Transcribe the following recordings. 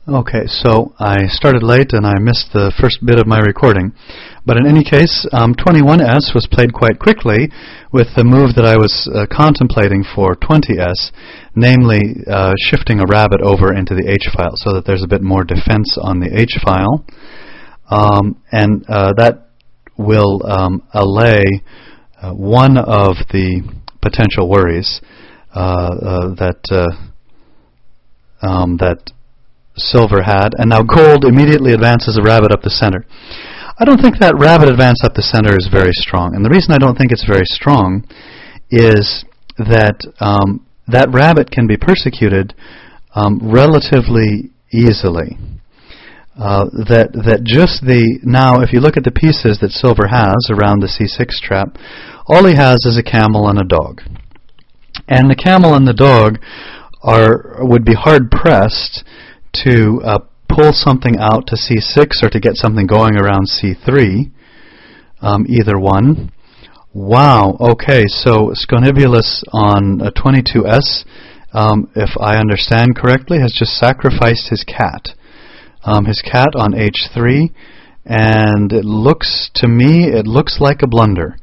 Okay, so I started late and I missed the first bit of my recording. But in any case, 21S was played quite quickly with the move that I was contemplating for 20S, namely shifting a rabbit over into the H file so that there's a bit more defense on the H file. And that will allay one of the potential worries that Silver had, and now Gold immediately advances a rabbit up the center. I don't think that rabbit advance up the center is very strong, and the reason I don't think it's very strong is that that rabbit can be persecuted relatively easily. That just now, if you look at the pieces that Silver has around the C6 trap, all he has is a camel and a dog, and the camel and the dog would be hard pressed to pull something out to C6 or to get something going around C3, either one. Wow, okay, so Sconibulus on 22S, if I understand correctly, has just sacrificed his cat. His cat on H3, and it looks like a blunder.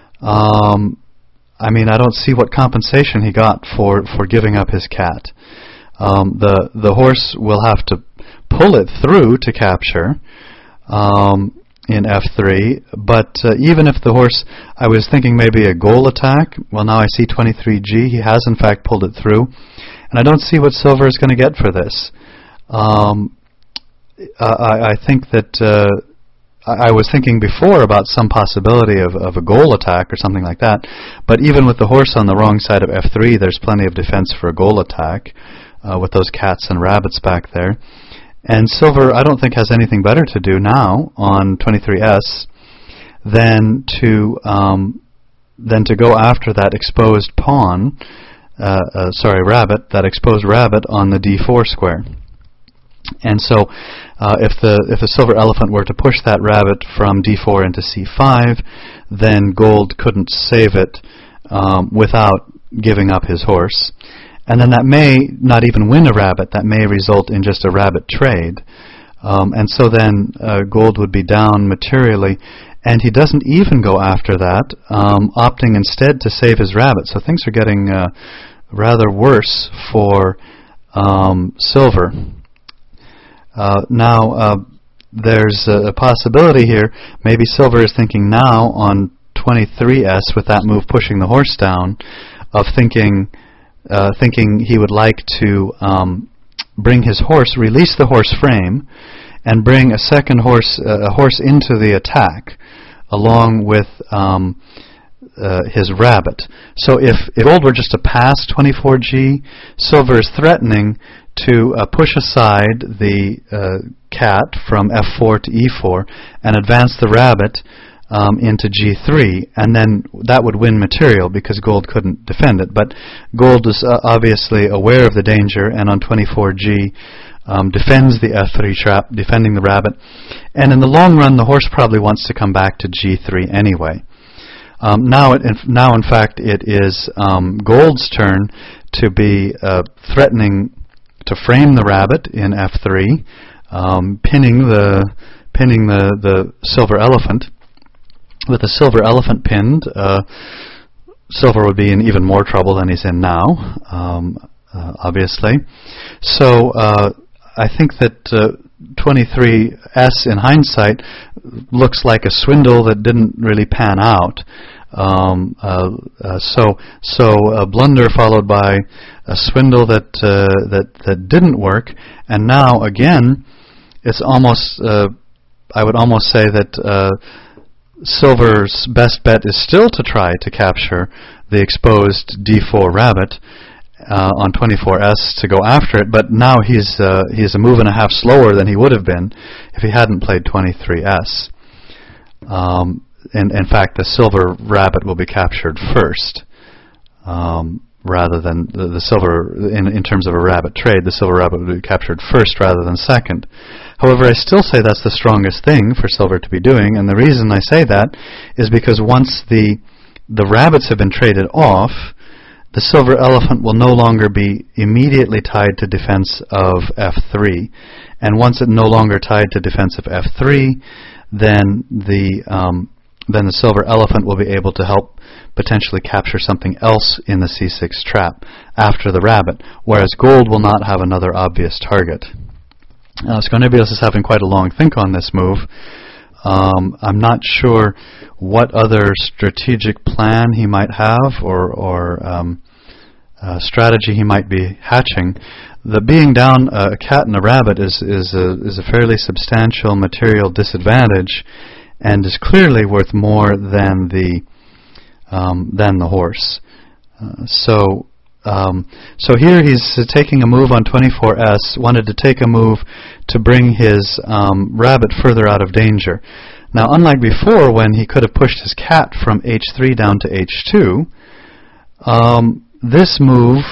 I mean, I don't see what compensation he got for giving up his cat. The horse will have to pull it through to capture in F3, but even if the horse, I was thinking maybe a goal attack. Well, now I see 23G. He has in fact pulled it through, and I don't see what Silver is going to get for this. I think that I was thinking before about some possibility of a goal attack or something like that, but even with the horse on the wrong side of F3, there's plenty of defense for a goal attack with those cats and rabbits back there. And Silver, I don't think, has anything better to do now on 23S than to go after that exposed pawn, rabbit, that exposed rabbit on the D4 square. And so, if the Silver Elephant were to push that rabbit from D4 into C5, then Gold couldn't save it without giving up his horse. And then that may not even win a rabbit. That may result in just a rabbit trade. And so then Gold would be down materially. And he doesn't even go after that, opting instead to save his rabbit. So things are getting rather worse for Silver. Now, there's a possibility here. Maybe Silver is thinking now on 23S with that move pushing the horse down, of thinking he would like to bring his horse, release the horse frame, and bring a second horse, a horse into the attack, along with his rabbit. So if Gold were just to pass 24G, Silver is threatening to push aside the cat from F4 to E4 and advance the rabbit into G3, and then that would win material because Gold couldn't defend it. But Gold is obviously aware of the danger, and on 24G defends the F3 trap, defending the rabbit. And in the long run, the horse probably wants to come back to G3 anyway. Now, in fact, it is Gold's turn to be threatening to frame the rabbit in F3, pinning the Silver Elephant. With the Silver Elephant pinned, Silver would be in even more trouble than he's in now, obviously. So I think that 23S in hindsight looks like a swindle that didn't really pan out. So a blunder followed by a swindle that didn't work, and now again, it's almost I would almost say that Silver's best bet is still to try to capture the exposed D4 rabbit on 24S to go after it, but now he's a move and a half slower than he would have been if he hadn't played 23S. In fact, the Silver rabbit will be captured first, rather than the Silver, in terms of a rabbit trade, the Silver rabbit will be captured first rather than second. However, I still say that's the strongest thing for Silver to be doing, and the reason I say that is because once the rabbits have been traded off, the silver elephant will no longer be immediately tied to defense of f3. And once it's no longer tied to defense of f3, then the silver elephant will be able to help potentially capture something else in the c6 trap after the rabbit, whereas gold will not have another obvious target. Scarnibios is having quite a long think on this move. I'm not sure what other strategic plan he might have or strategy he might be hatching. The being down a cat and a rabbit is a fairly substantial material disadvantage, and is clearly worth more than the horse. So here he's taking a move on 24s, wanted to take a move to bring his rabbit further out of danger. Now, unlike before when he could have pushed his cat from h3 down to h2, this move,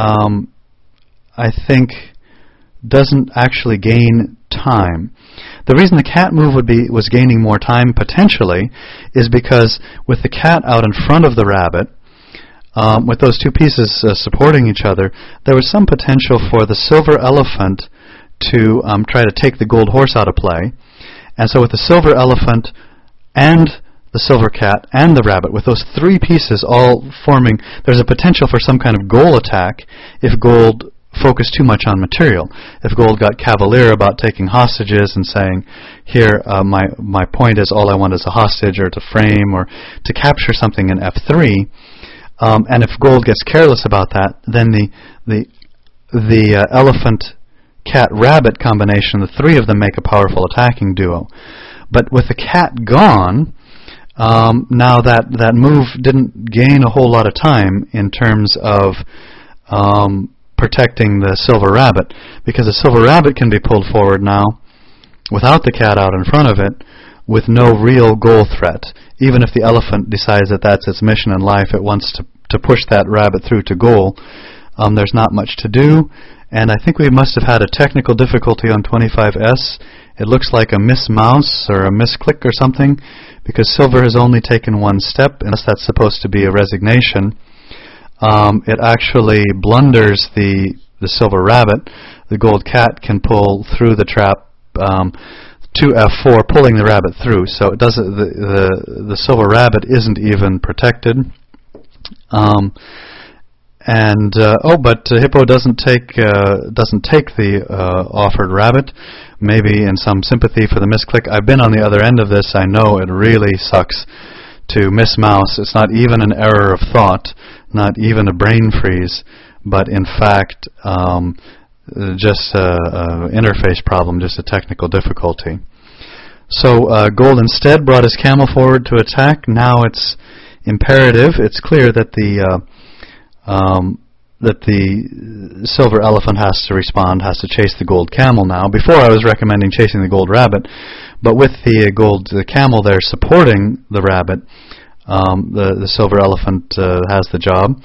I think, doesn't actually gain time. The reason the cat move was gaining more time potentially is because with the cat out in front of the rabbit, with those two pieces supporting each other, there was some potential for the silver elephant to try to take the gold horse out of play. And so with the silver elephant and the silver cat and the rabbit, with those three pieces all forming, there's a potential for some kind of goal attack if gold focused too much on material. If gold got cavalier about taking hostages and saying, here, my point is all I want is a hostage or to frame or to capture something in f3, and if gold gets careless about that, then the elephant-cat-rabbit combination, the three of them make a powerful attacking duo. But with the cat gone, now that move didn't gain a whole lot of time in terms of protecting the silver rabbit, because the silver rabbit can be pulled forward now without the cat out in front of it with no real goal threat. Even if the elephant decides that that's its mission in life, it wants to push that rabbit through to goal, there's not much to do. And I think we must have had a technical difficulty on 25s. It looks like a mismouse or a misclick or something, because silver has only taken one step, unless that's supposed to be a resignation. It actually blunders the silver rabbit. The gold cat can pull through the trap to f4, pulling the rabbit through. So it doesn't. The silver rabbit isn't even protected. But Hippo doesn't take the offered rabbit. Maybe in some sympathy for the misclick. I've been on the other end of this. I know it really sucks to miss mouse. It's not even an error of thought, not even a brain freeze, but in fact just an interface problem, just a technical difficulty. So gold instead brought his camel forward to attack. Now it's imperative. It's clear that the silver elephant has to respond, has to chase the gold camel now. Before I was recommending chasing the gold rabbit, but with the camel there supporting the rabbit, the silver elephant has the job.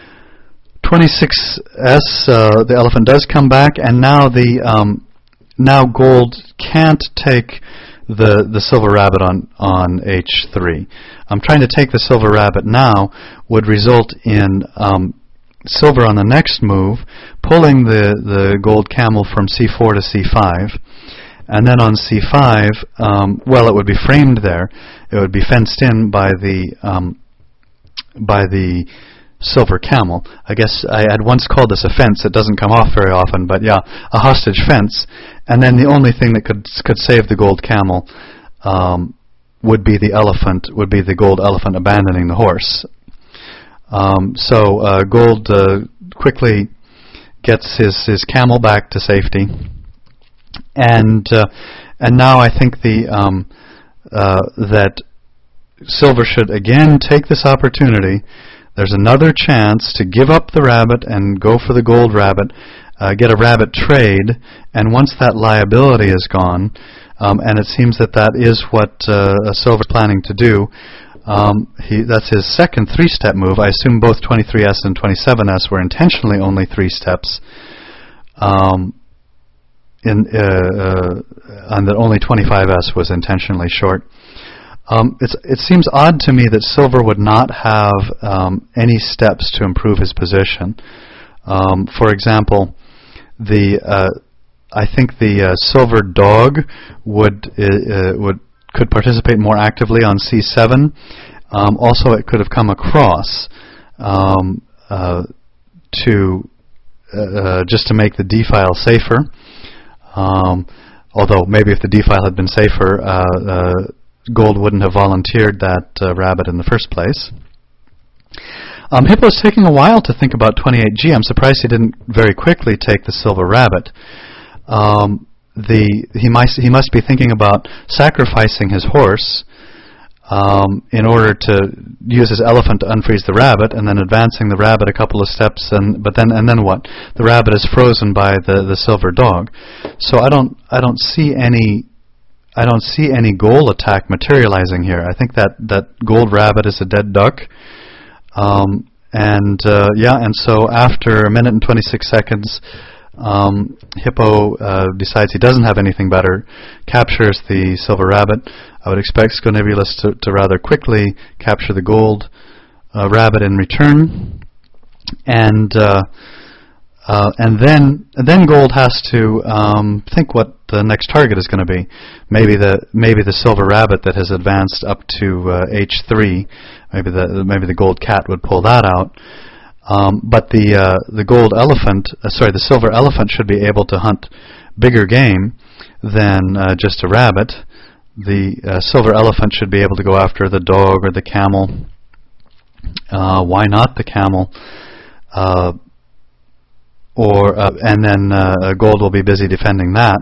26s, the elephant does come back, and now now gold can't take the silver rabbit on h3. Trying to take the silver rabbit now would result in silver on the next move pulling the gold camel from c4 to c5, and then on c5, it would be framed there. It would be fenced in by the silver camel. I guess I had once called this a fence. It doesn't come off very often, but yeah, a hostage fence. And then the only thing that could save the gold camel would be the gold elephant abandoning the horse. So gold quickly gets his camel back to safety, and now I think that silver should again take this opportunity. There's another chance to give up the rabbit and go for the gold rabbit, get a rabbit trade, and once that liability is gone, and it seems that is what Silver's planning to do. That's his second three-step move. I assume both 23s and 27s were intentionally only three steps, and that only 25s was intentionally short. It seems odd to me that silver would not have any steps to improve his position. For example, I think the silver dog could participate more actively on C7. Also, it could have come across just to make the D file safer. Although maybe if the D file had been safer, Gold wouldn't have volunteered that rabbit in the first place. Hippo's taking a while to think about 28G. I'm surprised he didn't very quickly take the silver rabbit. He must be thinking about sacrificing his horse in order to use his elephant to unfreeze the rabbit, and then advancing the rabbit a couple of steps, and then what? The rabbit is frozen by the silver dog. So I don't see any goal attack materializing here. I think that gold rabbit is a dead duck. And so after a minute and 26 seconds, Hippo decides he doesn't have anything better, captures the silver rabbit. I would expect Sconivulus to rather quickly capture the gold rabbit in return, and then Gold has to think what the next target is going to be. Maybe the silver rabbit that has advanced up to H3. Maybe the gold cat would pull that out. But the gold elephant, the silver elephant should be able to hunt bigger game than just a rabbit. The silver elephant should be able to go after the dog or the camel. Why not the camel? And then Gold will be busy defending that.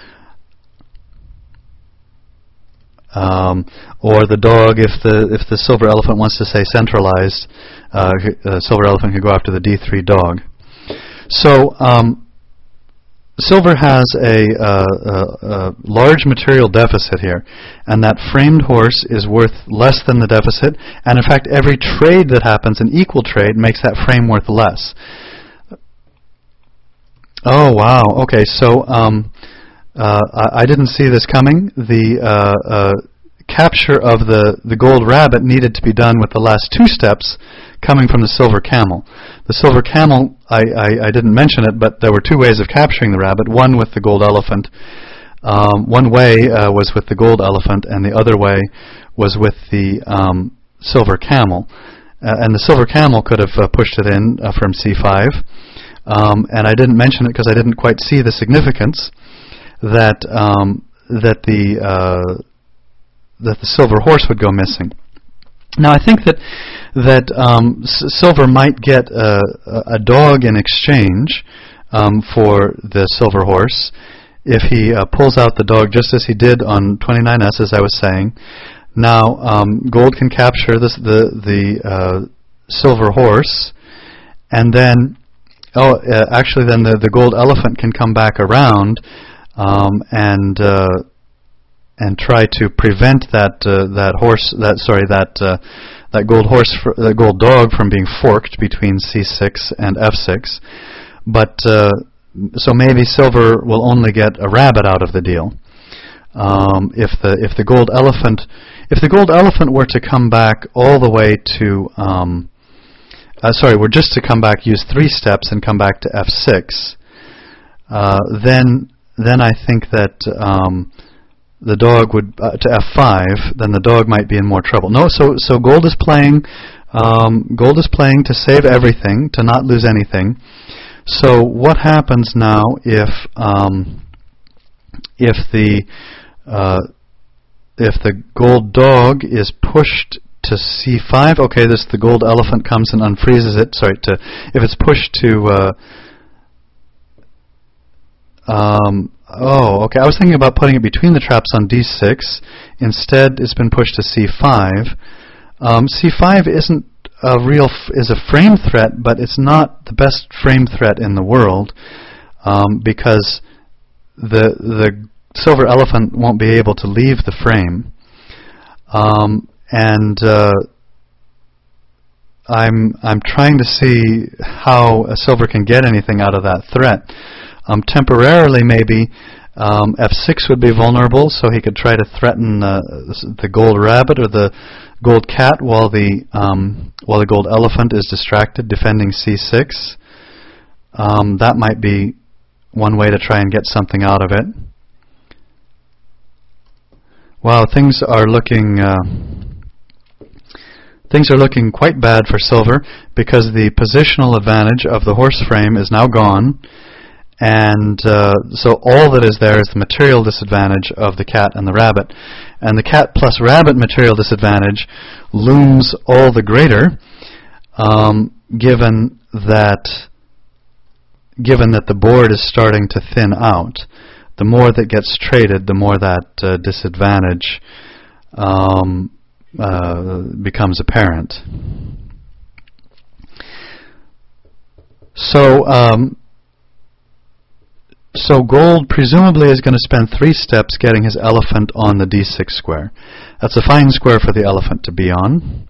Or the dog, if the silver elephant wants to stay centralized, silver elephant could go after the D3 dog. So silver has a large material deficit here, and that framed horse is worth less than the deficit, and in fact every trade that happens, an equal trade, makes that frame worth less. Oh wow, okay, so I didn't see this coming. The capture of the gold rabbit needed to be done with the last two steps coming from the silver camel. The silver camel, I didn't mention it, but there were two ways of capturing the rabbit. One with the gold elephant. One way was with the gold elephant, and the other way was with the silver camel. And the silver camel could have pushed it in from C5. And I didn't mention it because I didn't quite see the significance that the silver horse would go missing. Now I think that silver might get a dog in exchange for the silver horse if he pulls out the dog just as he did on 29S, as I was saying. Now Gold can capture the silver horse, and then actually then the gold elephant can come back around and try to prevent that gold dog from being forked between C6 and F6. But so maybe silver will only get a rabbit out of the deal. If the gold elephant were to come back all the way to were just to come back, use 3 steps and come back to F6, then I think that the dog would to F5. Then the dog might be in more trouble. No, so Gold is playing. Gold is playing to save everything, to not lose anything. So what happens now if the gold dog is pushed to C5? Okay, the gold elephant comes and unfreezes it. If it's pushed to okay, I was thinking about putting it between the traps on D6. Instead, it's been pushed to C5. C5 isn't is a frame threat, but it's not the best frame threat in the world, because the silver elephant won't be able to leave the frame. I'm trying to see how a silver can get anything out of that threat. Temporarily, maybe F6 would be vulnerable, so he could try to threaten the gold rabbit or the gold cat while the gold elephant is distracted defending C6. That might be one way to try and get something out of it. Wow, things are looking quite bad for silver because the positional advantage of the horse frame is now gone, and so all that is there is the material disadvantage of the cat and the rabbit. And the cat plus rabbit material disadvantage looms all the greater, given that the board is starting to thin out. The more that gets traded, the more that disadvantage becomes apparent. So gold presumably is going to spend 3 steps getting his elephant on the d6 square. That's a fine square for the elephant to be on.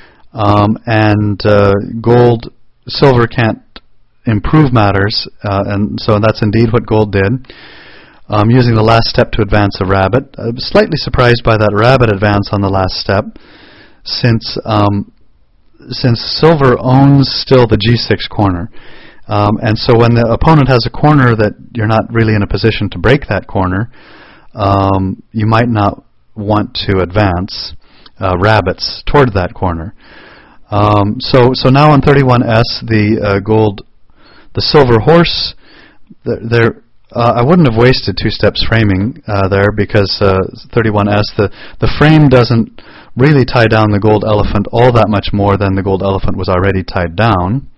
Silver can't improve matters, and so that's indeed what gold did. Using the last step to advance a rabbit. I was slightly surprised by that rabbit advance on the last step, since silver owns still the g6 corner. And so when the opponent has a corner that you're not really in a position to break that corner, you might not want to advance rabbits toward that corner. So now on 31S, the silver horse, I wouldn't have wasted 2 steps framing there, because 31S, the frame doesn't really tie down the gold elephant all that much more than the gold elephant was already tied down.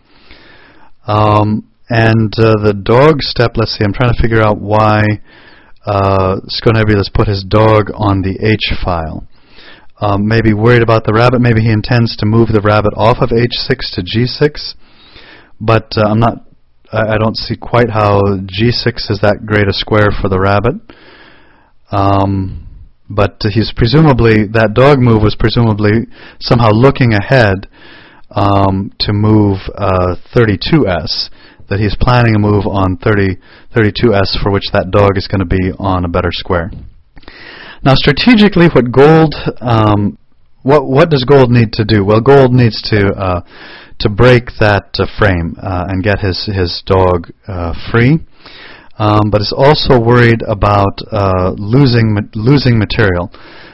And the dog step, let's see, I'm trying to figure out why Sconebulus put his dog on the H file. Maybe worried about the rabbit, maybe he intends to move the rabbit off of H6 to G6, but I don't see quite how G6 is that great a square for the rabbit. But that dog move was presumably somehow looking ahead to move 32S, that he's planning a move on 32S for which that dog is going to be on a better square. Now strategically, what does gold need to do? Well, gold needs to break that frame and get his dog free, but is also worried about losing material,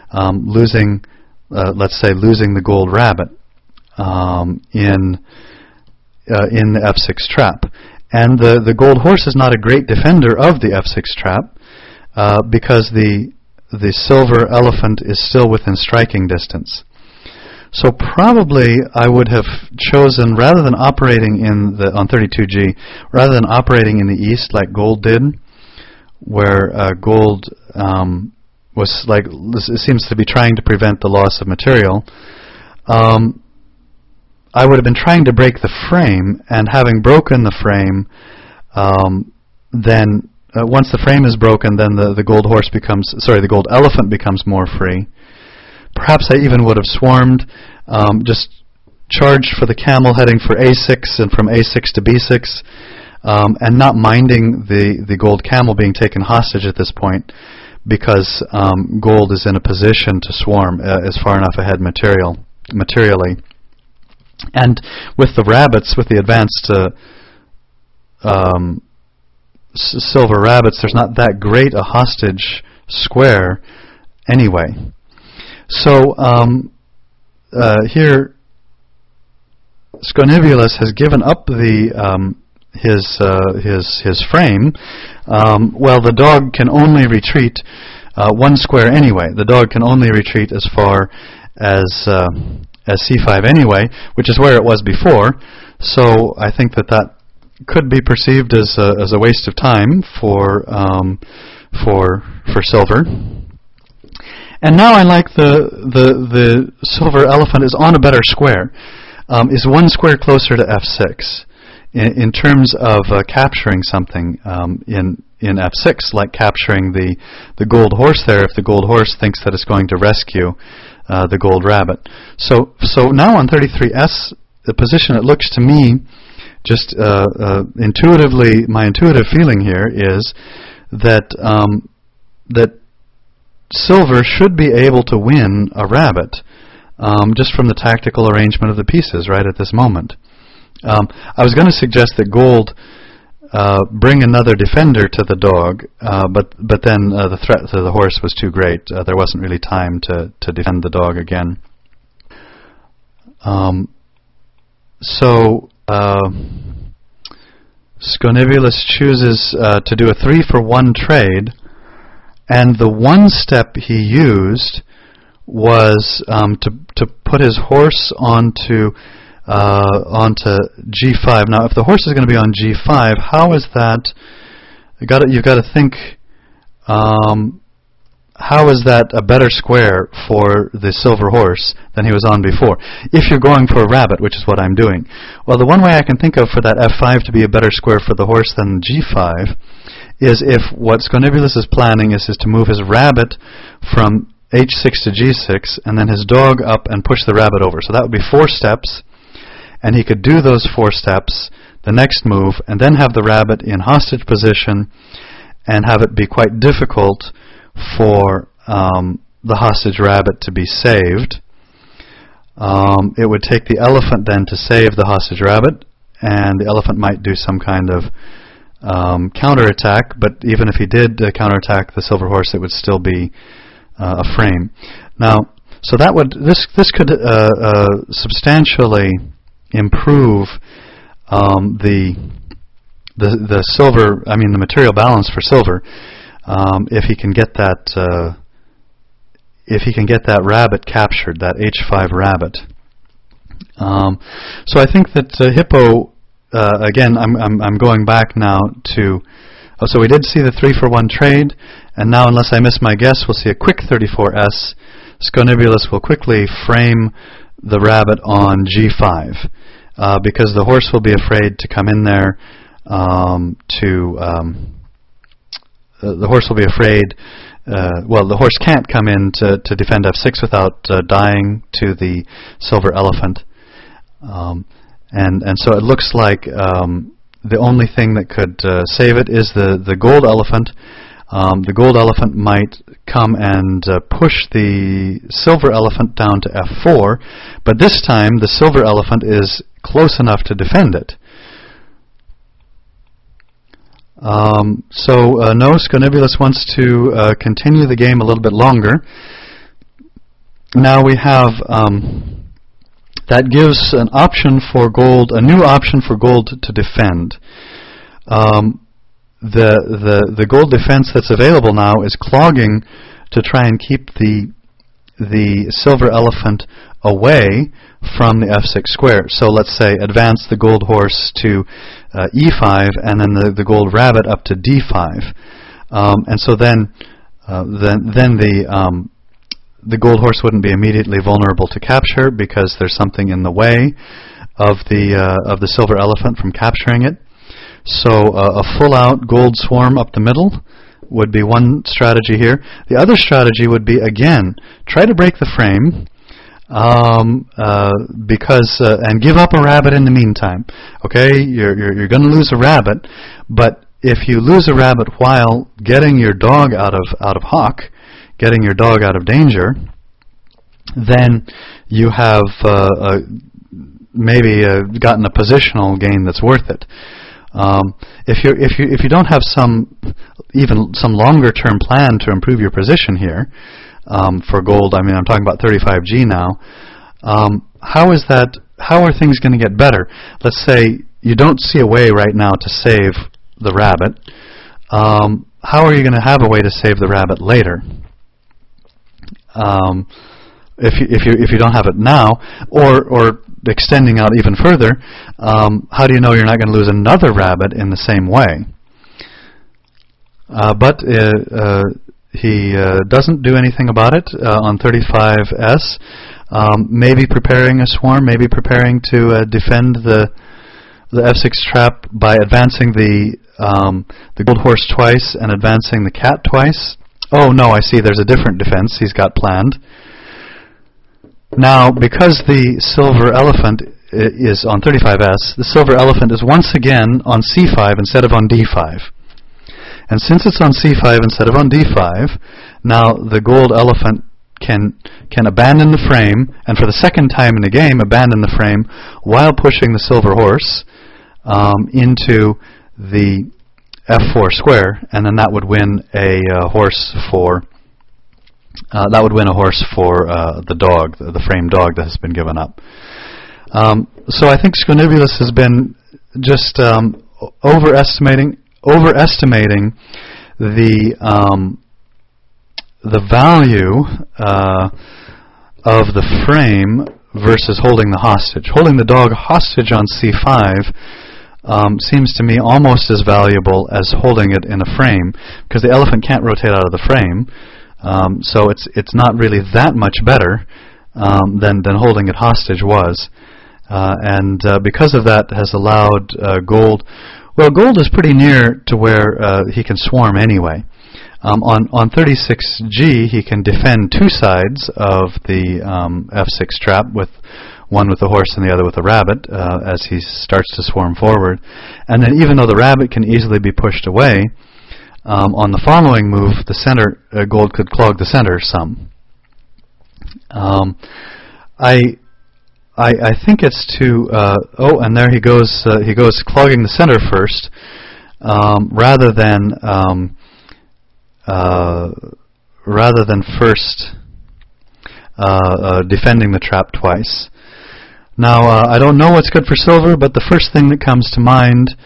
let's say losing the gold rabbit in the F6 trap. And the gold horse is not a great defender of the F6 trap because the silver elephant is still within striking distance. So probably I would have chosen, rather than operating on 32G, rather than operating in the east like gold did, where gold seems to be trying to prevent the loss of material, I would have been trying to break the frame, and having broken the frame, then once the frame is broken, then the gold elephant becomes more free. Perhaps I even would have swarmed, just charged for the camel, heading for A6 and from A6 to B6, and not minding the gold camel being taken hostage at this point, because gold is in a position to swarm, is far enough ahead materially. And with the rabbits, with the advanced silver rabbits, there's not that great a hostage square anyway. So here, Sconebulus has given up his frame. Well, the dog can only retreat 1 square anyway. The dog can only retreat as far as C5 anyway, which is where it was before. So I think that could be perceived as a waste of time for silver. And now I like the silver elephant is on a better square, is 1 square closer to F6 in terms of capturing something in F6, like capturing the gold horse there, if the gold horse thinks that it's going to rescue the gold rabbit. So now on 33S, the position, it looks to me, just intuitively, my intuitive feeling here is that silver should be able to win a rabbit, just from the tactical arrangement of the pieces right at this moment. I was going to suggest that gold bring another defender to the dog, but then the threat to the horse was too great. There wasn't really time to defend the dog again. So Sconibulus chooses to do a 3-for-1 trade, and the one step he used was to put his horse onto G5. Now, if the horse is going to be on G5, how is that? You've got to think. How is that a better square for the silver horse than he was on before? If you're going for a rabbit, which is what I'm doing. Well, the one way I can think of for that F5 to be a better square for the horse than G5 is if what Sconibulus is planning is to move his rabbit from H6 to G6 and then his dog up and push the rabbit over. So that would be 4 steps, and he could do those 4 steps, the next move, and then have the rabbit in hostage position and have it be quite difficult for the hostage rabbit to be saved. It would take the elephant then to save the hostage rabbit, and the elephant might do some kind of counterattack, but even if he did counterattack the silver horse, it would still be a frame. Now, so that would this could substantially improve the silver, the material balance for silver, if he can get that rabbit captured, that H5 rabbit. So I think that Hippo, again, I'm going back now to. So we did see the 3-for-1 trade, and now, unless I miss my guess, we'll see a quick 34S. Sconibulus will quickly frame the rabbit on G5, because the horse will be afraid to come in there the horse will be afraid. The horse can't come in to defend F6 without dying to the silver elephant, and so it looks like the only thing that could save it is the gold elephant. The gold elephant might come and push the silver elephant down to F4, but this time the silver elephant is close enough to defend it. No, Sconibulus wants to continue the game a little bit longer. Now we have that gives an option for gold, a new option for gold to defend. The gold defense that's available now is clogging to try and keep the silver elephant away from the F6 square. So let's say advance the gold horse to E5 and then the gold rabbit up to D5, and so then the gold horse wouldn't be immediately vulnerable to capture because there's something in the way of the silver elephant from capturing it. So a full-out gold swarm up the middle would be one strategy here. The other strategy would be, again, try to break the frame, because and give up a rabbit in the meantime. Okay, you're going to lose a rabbit, but if you lose a rabbit while getting your dog out of hock, getting your dog out of danger, then you have maybe gotten a positional gain that's worth it. If you don't have some longer term plan to improve your position here, for gold, I'm talking about 35G now. How is that? How are things going to get better? Let's say you don't see a way right now to save the rabbit. How are you going to have a way to save the rabbit later? If you don't have it now, or extending out even further, how do you know you're not going to lose another rabbit in the same way? But he doesn't do anything about it on 35S. Maybe preparing a swarm, maybe preparing to defend the F6 trap by advancing the gold horse twice and advancing the cat twice. Oh no, I see there's a different defense he's got planned. Now, because the silver elephant is on 35S, the silver elephant is once again on C5 instead of on D5. And since it's on c5 instead of on d5, now the gold elephant can abandon the frame, and for the second time in the game, abandon the frame while pushing the silver horse into the f4 square, and then that would win a horse for the dog, the frame dog that has been given up. So I think Squinibulus has been just overestimating the value of the frame versus holding the hostage. Holding the dog hostage on c5 seems to me almost as valuable as holding it in a frame, because the elephant can't rotate out of the frame, so it's not really that much better than holding it hostage was. And because of that has allowed gold. Well, gold is pretty near to where he can swarm anyway. On 36G, he can defend two sides of the f6 trap, with one with the horse and the other with the rabbit, as he starts to swarm forward. And then even though the rabbit can easily be pushed away, on the following move, the center gold could clog the center some. I think it's to and there he goes clogging the center first, rather than first defending the trap twice. Now I don't know what's good for silver, but the first thing that comes to mind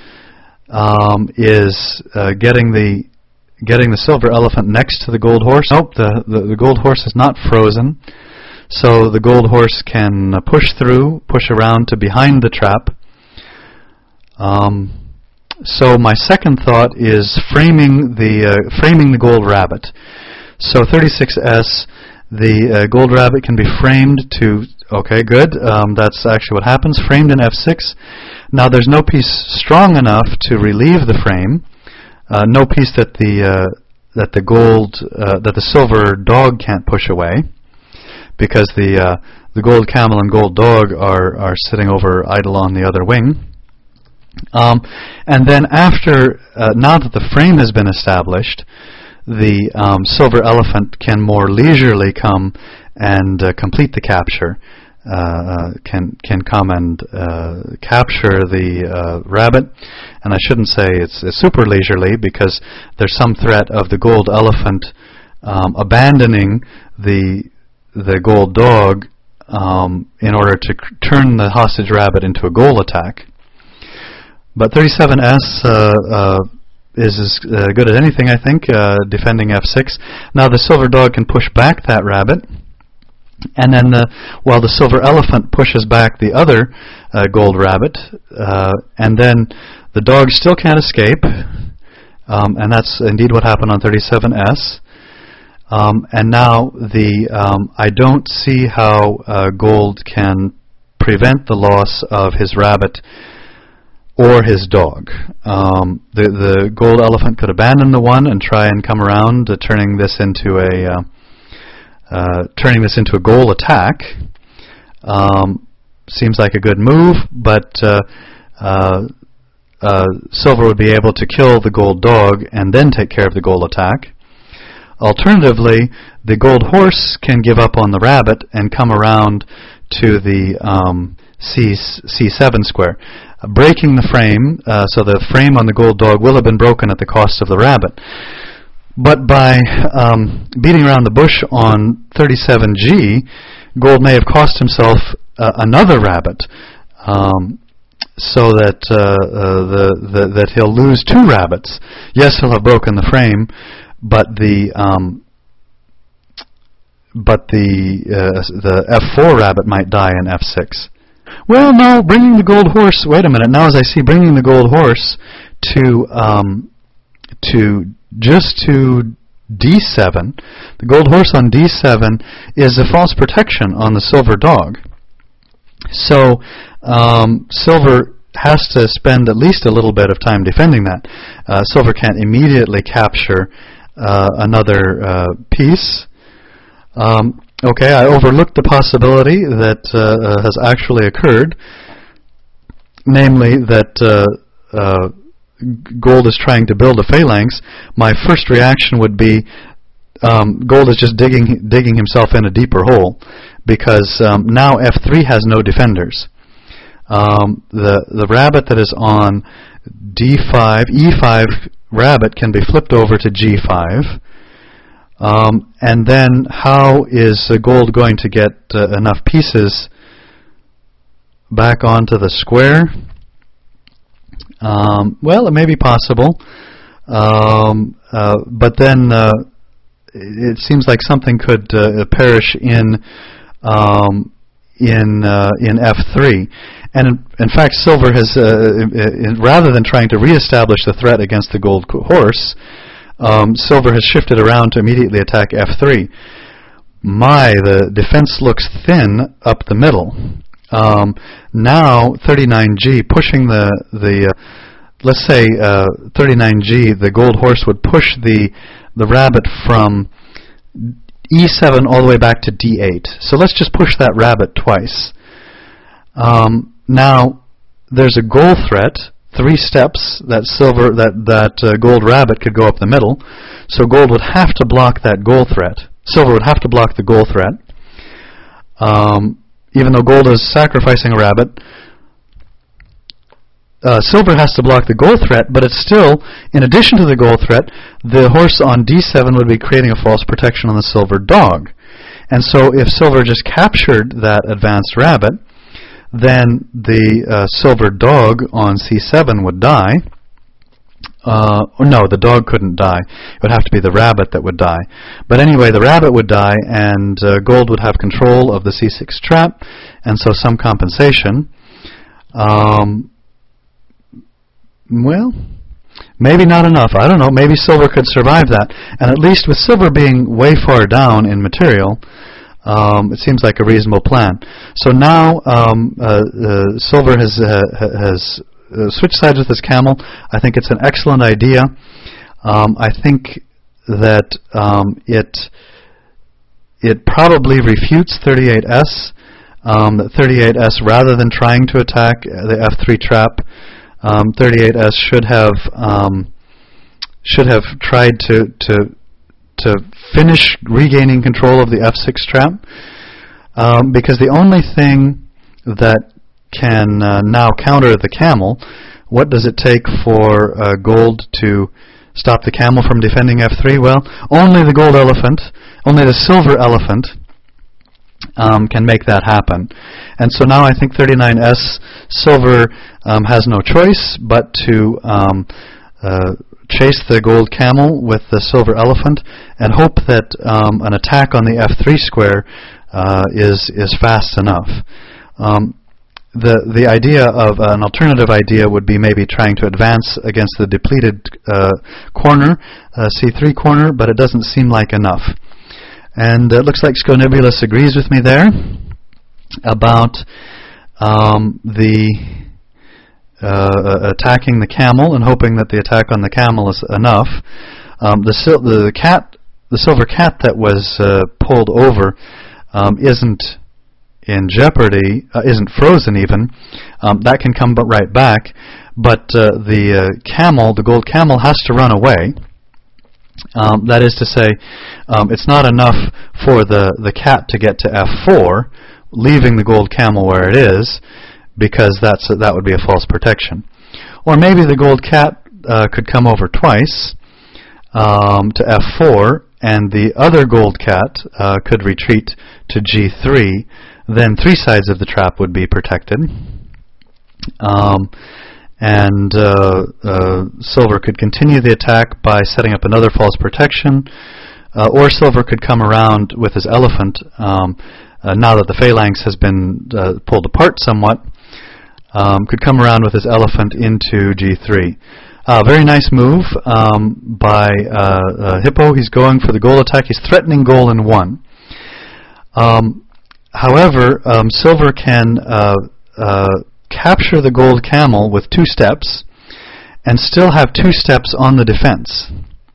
is getting the silver elephant next to the gold horse. Nope, the gold horse is not frozen. So the gold horse can push around to behind the trap. So my second thought is framing the gold rabbit. So 36S, the gold rabbit can be framed to. Okay, good. That's actually what happens. Framed in f6. Now there's no piece strong enough to relieve the frame. No piece that the silver dog can't push away, because the gold camel and gold dog are sitting over idle on the other wing. And then after, now that the frame has been established, the silver elephant can more leisurely come and complete the capture. Can come and capture the rabbit, and I shouldn't say it's super leisurely, because there's some threat of the gold elephant abandoning the gold dog in order to turn the hostage rabbit into a goal attack. But 37S is as good as anything, I think, defending f6. Now the silver dog can push back that rabbit, and then while the silver elephant pushes back the other gold rabbit, and then the dog still can't escape, and that's indeed what happened on 37S. And now I don't see how gold can prevent the loss of his rabbit or his dog. The gold elephant could abandon the one and try and come around, turning this into a goal attack. Seems like a good move, but silver would be able to kill the gold dog and then take care of the goal attack. Alternatively, the gold horse can give up on the rabbit and come around to the C7 square, breaking the frame, so the frame on the gold dog will have been broken at the cost of the rabbit. But by beating around the bush on 37G, gold may have cost himself another rabbit, so that that he'll lose two rabbits. Yes, he'll have broken the frame, but the f4 rabbit might die in f6. Well, no, bringing the gold horse. Wait a minute. Now, as I see, bringing the gold horse to d7, the gold horse on d7 is a false protection on the silver dog. So silver has to spend at least a little bit of time defending that. Silver can't immediately capture another piece. Okay, I overlooked the possibility that has actually occurred, namely that gold is trying to build a phalanx, my first reaction would be gold is just digging himself in a deeper hole, because now f3 has no defenders. The rabbit that is on d5, e5 rabbit can be flipped over to g5. And then how is gold going to get enough pieces back onto the square? Well, it may be possible, but then it seems like something could perish in f3. And in fact, silver has, rather than trying to reestablish the threat against the gold horse, silver has shifted around to immediately attack f3. The defense looks thin up the middle. Now 39g pushing the let's say 39g, the gold horse would push the rabbit from e7 all the way back to d8. So let's just push that rabbit twice. Now there's a goal threat. 3 steps that gold rabbit could go up the middle. So gold would have to block that goal threat. Silver would have to block the goal threat. Even though gold is sacrificing a rabbit, silver has to block the goal threat, but it's still, in addition to the goal threat, the horse on d7 would be creating a false protection on the silver dog. And so if silver just captured that advanced rabbit, then the silver dog on c7 would die. Or no, the dog couldn't die. It would have to be the rabbit that would die. But anyway, the rabbit would die, and gold would have control of the c6 trap, and so some compensation. Well, maybe not enough. I don't know. Maybe silver could survive that. And at least with silver being way far down in material, it seems like a reasonable plan. So now silver has switched sides with his camel. I think it's an excellent idea. I think that it probably refutes 38s. That 38s, rather than trying to attack the f3 trap, 38s should have tried to finish regaining control of the f6 trap, because the only thing that can now counter the camel, what does it take for gold to stop the camel from defending f3? Well, only the gold elephant, only the silver elephant can make that happen. And so now I think 39s, silver has no choice but to chase the gold camel with the silver elephant and hope that an attack on the f3 square is fast enough. The idea of an alternative idea would be maybe trying to advance against the depleted corner, c3 corner, but it doesn't seem like enough. And it looks like Sconibulus agrees with me there about attacking the camel and hoping that the attack on the camel is enough. The silver cat that was pulled over isn't in jeopardy, isn't frozen even. That can come right back, but the camel, the gold camel, has to run away. That is to say, it's not enough for the cat to get to f4, leaving the gold camel where it is, because that would be a false protection. Or maybe the gold cat could come over twice to f4, and the other gold cat could retreat to g3. Then 3 sides of the trap would be protected. And silver could continue the attack by setting up another false protection, or silver could come around with his elephant, now that the phalanx has been pulled apart somewhat, could come around with his elephant into g3. Very nice move by Hippo. He's going for the goal attack. He's threatening goal in 1. However, silver can capture the gold camel with 2 steps and still have 2 steps on the defense.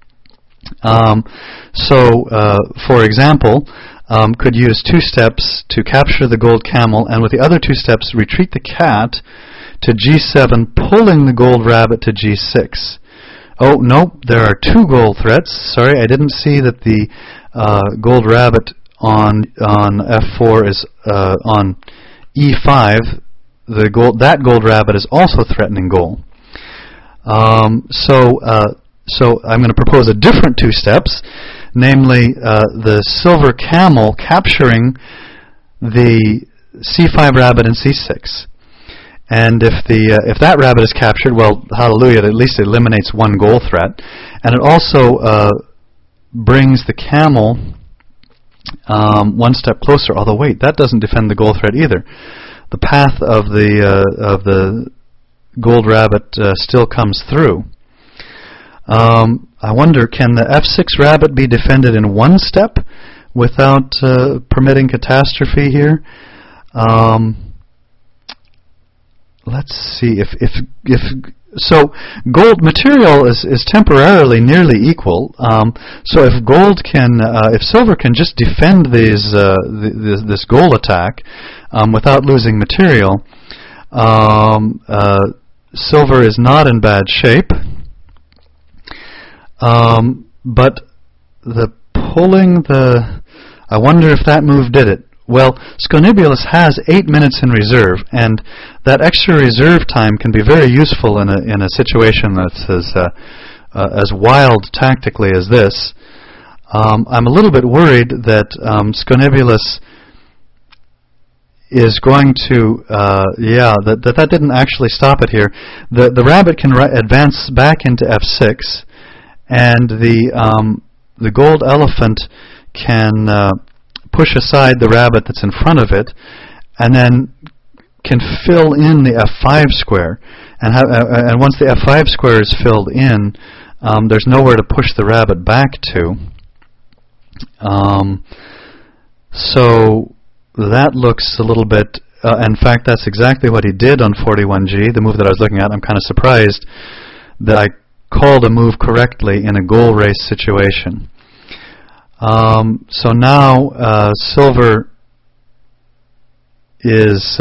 For example, could use 2 steps to capture the gold camel, and with the other 2 steps retreat the cat to G7, pulling the gold rabbit to G6. Oh, nope, there are two gold threats. Sorry, I didn't see that the gold rabbit on F4 is on E5. That gold rabbit is also threatening goal. So I'm going to propose a different two steps, namely the silver camel capturing the C5 rabbit in C6. And if that rabbit is captured, well, hallelujah, at least it eliminates one goal threat. And it also brings the camel one step closer. Although, wait, that doesn't defend the goal threat either. The path of the gold rabbit still comes through. I wonder, can the F6 rabbit be defended in one step without permitting catastrophe here? Let's see if so. Gold material is temporarily nearly equal. So if gold can, if silver can just defend this goal attack without losing material, silver is not in bad shape. But the pulling I wonder if that move did it. Well, Sconibulus has 8 minutes in reserve, and that extra reserve time can be very useful in a situation that's as wild tactically as this. I'm a little bit worried that Sconibulus is going to, that didn't actually stop it here. The rabbit can advance back into F6, and the gold elephant can push aside the rabbit that's in front of it, and then can fill in the F5 square. And once the F5 square is filled in, there's nowhere to push the rabbit back to. So that looks a little bit. In fact, that's exactly what he did on 41G, the move that I was looking at. I'm kind of surprised that I called a move correctly in a goal race situation. So now silver is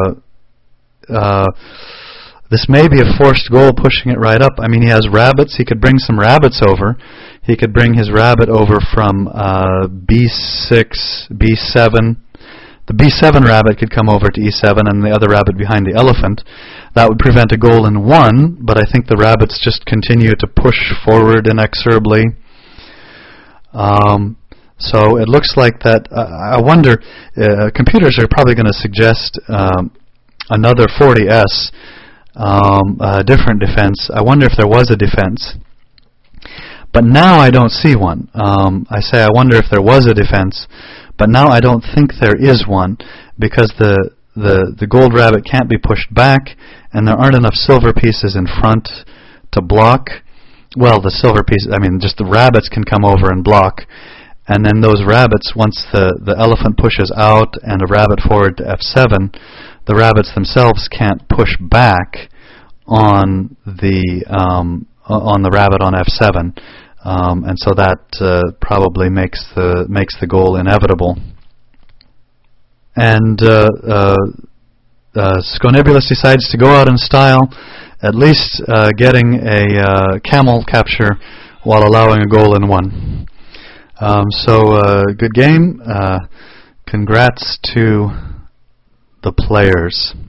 this may be a forced goal, pushing it right up. I mean, he has rabbits. He could bring some rabbits over. He could bring his rabbit over from B6, B7. The B7 rabbit could come over to E7, and the other rabbit behind the elephant. That would prevent a goal in one, but I think the rabbits just continue to push forward inexorably. So it looks like that. I wonder, computers are probably going to suggest another 40S, a different defense. I wonder if there was a defense. But now I don't see one. I say I wonder if there was a defense, but now I don't think there is one, because the gold rabbit can't be pushed back, and there aren't enough silver pieces in front to block. Well, the silver pieces, I mean, just the rabbits can come over and block, and then those rabbits, once the elephant pushes out and a rabbit forward to F7, the rabbits themselves can't push back on the rabbit on F7, and so that probably makes the goal inevitable. And Sconibulus decides to go out in style, at least getting a camel capture while allowing a goal in one. So good game. Congrats to the players.